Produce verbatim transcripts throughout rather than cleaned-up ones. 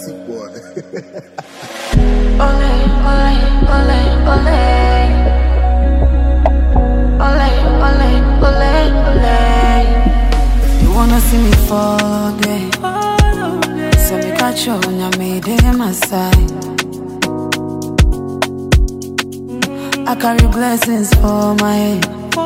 Classic boy. Ole, ole, ole, ole. Ole, ole, ole, ole. You wanna see me fall day? So me catch you on your made my side. I carry blessings for my head.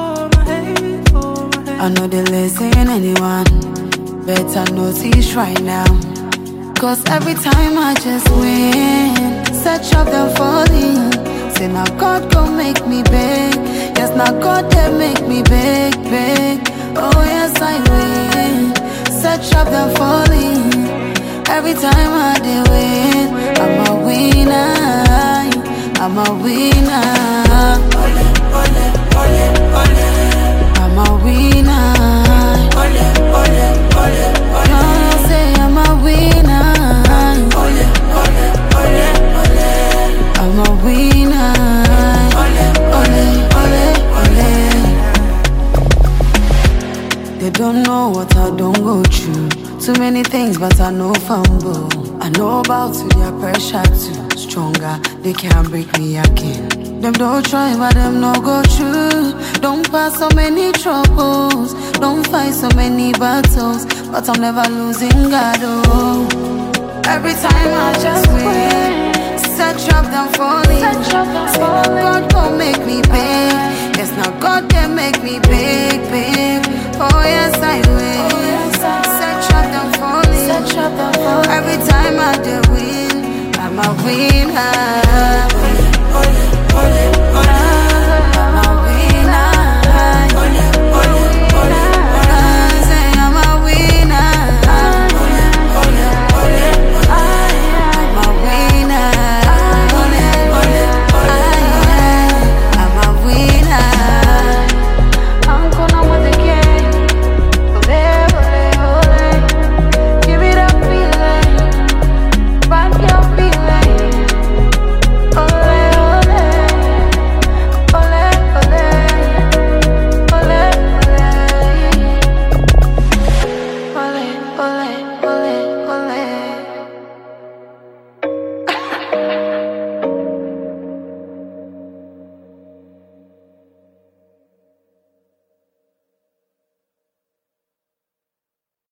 I know they listen anyone. Better notice right now. Cause every time I just win, such of them falling. Say now God gon' make me big. Yes, now God they make me big, big. Oh yes I win, such of them falling. Every time I do win, I'm a winner, I'm a winner. Ole, ole, ole, ole. I'm a winner. Ole, ole, ole, ole. No, say I'm a winner. Ole, ole, ole, ole. I'm a winner. Ole, Ole, ole, ole. They don't know what I don't go through. Too many things, but I know fumble. I know about to their pressure too. Stronger, they can't break me again. Them don't try, but them no go through. Don't pass so many troubles. Don't fight so many battles. But I'm never losing God, oh. Every time I just win. Set up, them falling. Say now God gon' make me big. Yes, now God can make me big, big. Oh yes, I win. Set up, them falling. Every time I do win, I'm a winner.